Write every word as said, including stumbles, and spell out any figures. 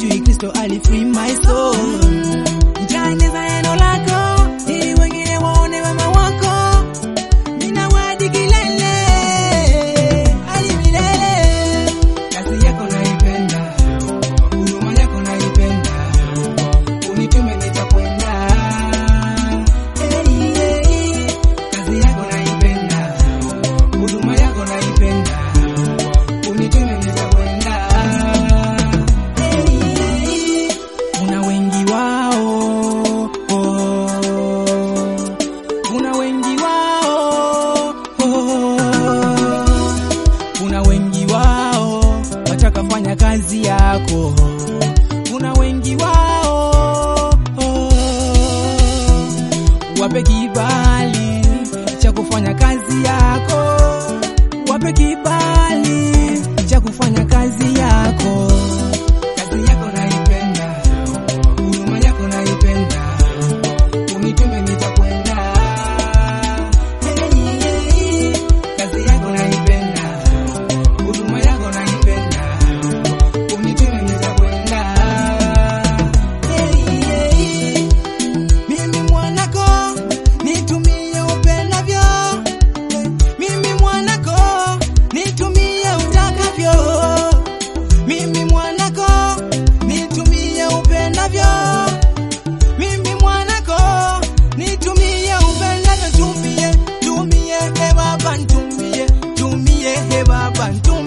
hawajui Kristo ali free my soul. Nitaeneza neno lako ili wengine waone wema wako. Nina wadi kilele hadi milele. Kazi yako naipenda, huduma yako naipenda, unitume nitakwenda. Hey, hey. Kazi yako naipenda, huduma yako naipenda, unitume nitakwenda. Hey, hey. Kuna wengi wao, oh. Kuna wengi wao, oh. Kuna wengi wao wataka fanya kazi yako. Kuna wengi wao, oh. Wape kibali cha kufanya kazi yako. Wape kibali cha kufanya kazi yako. Kazi yako naipenda, huduma yako naipenda, unitume nitakwenda. Hey, hey. Kazi yako naipenda, huduma yako naipenda, unitume nitakwenda. Hey, hey. Mimi mwanako nitumie upendavyo. Mimi mwanako nitumie utakavyo. Mimi mwanako nitumie upendavyo. Mimi mwanako nitumie upendavyo. Tumie, tumie he baba, tumie, tumie he baba, tumie.